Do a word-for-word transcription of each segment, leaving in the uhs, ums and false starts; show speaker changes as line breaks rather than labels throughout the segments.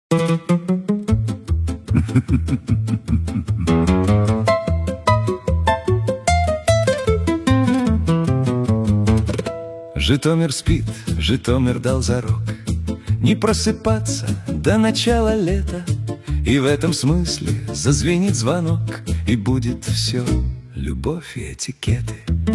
Житомир спит, Житомир дал зарок не просыпаться до начала лета. И в этом смысле зазвенит звонок, и будет все любовь и этикеты.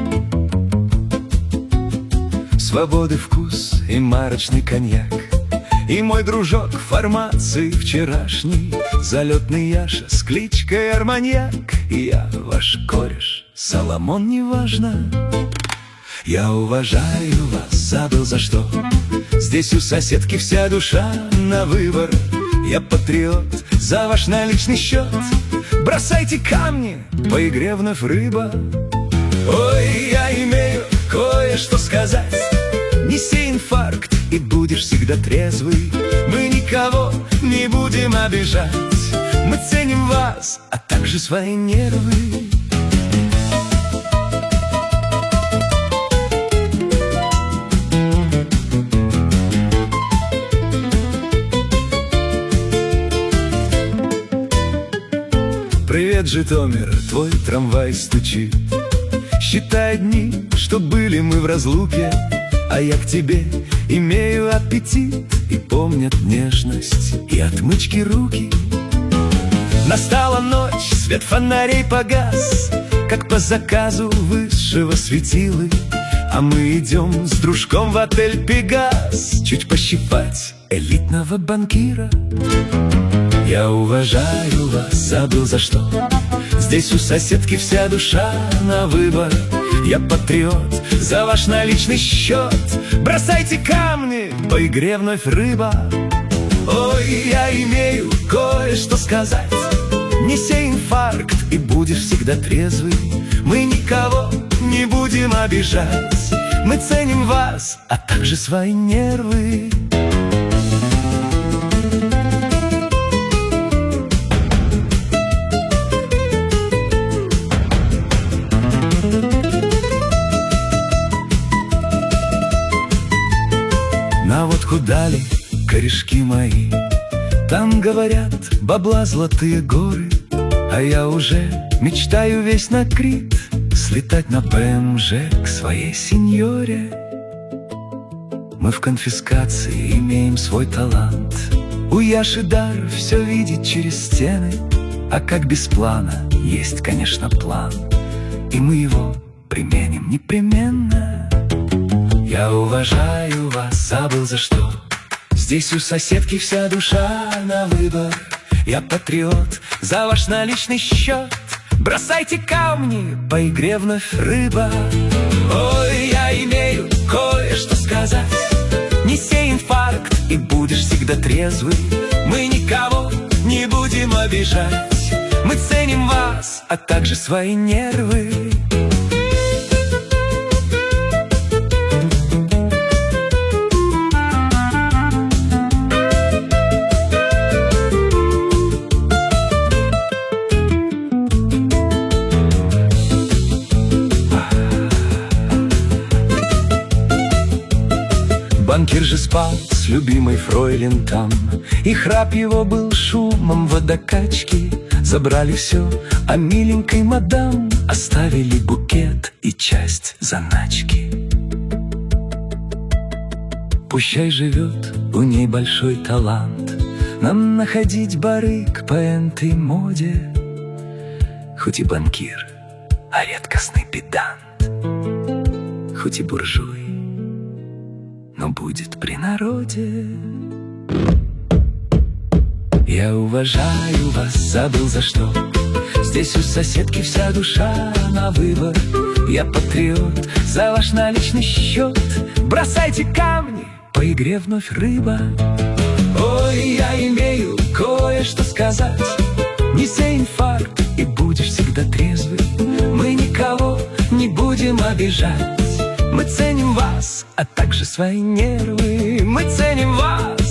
Свободы вкус и марочный коньяк, и мой дружок формации вчерашний, залетный Яша с кличкой Арманьяк. И я ваш кореш Соломон, неважно. Я уважаю вас, забыл за что. Здесь у соседки вся душа на выбор. Я патриот за ваш наличный счет. Бросайте камни, по игре вновь рыба. Ой, я имею кое-что сказать. Неси инфаркт, и будешь всегда трезвый. Мы никого не будем обижать. Мы ценим вас, а также свои нервы. Привет, Житомир, твой трамвай стучит, считай дни, что были мы в разлуке. А я к тебе имею аппетит, и помнят нежность и отмычки руки. Настала ночь, свет фонарей погас, как по заказу высшего светилы. А мы идем с дружком в отель «Пегас» чуть пощипать элитного банкира. Я уважаю вас, забыл за что. Здесь у соседки вся душа на выбор. Я патриот за ваш наличный счет. Бросайте камни, по игре вновь рыба. Ой, я имею кое-что сказать. Неси инфаркт, и будешь всегда трезвый. Мы никого не будем обижать. Мы ценим вас, а также свои нервы. На водку дали корешки мои, там, говорят, бабла золотые горы. А я уже мечтаю весь на Крит слетать на ПМЖ к своей сеньоре. Мы в конфискации имеем свой талант. У Яши дар все видеть через стены. А как без плана, есть, конечно, план, и мы его применим непременно. Я уважаю вас, забыл за что. Здесь у соседки вся душа на выбор. Я патриот за ваш наличный счет. Бросайте камни, по игре вновь рыба. Ой, я имею кое-что сказать. Неси инфаркт, и будешь всегда трезвый. Мы никого не будем обижать. Мы ценим вас, а также свои нервы. Банкир же спал с любимой фройлен там, и храп его был шумом водокачки. Забрали все, а миленькой мадам оставили букет и часть заначки. Пущай живет у ней большой талант нам находить бары к паэнтой моде. Хоть и банкир, а редкостный педант, хоть и буржуй, но будет при народе. Я уважаю вас, забыл за что. Здесь у соседки вся душа на выбор. Я патриот за ваш наличный счет. Бросайте камни, по игре вновь рыба. Ой, я имею кое-что сказать. Неси инфаркт, и будешь всегда трезвый. Мы никого не будем обижать. Мы ценим вас, а также свои нервы. Мы ценим вас,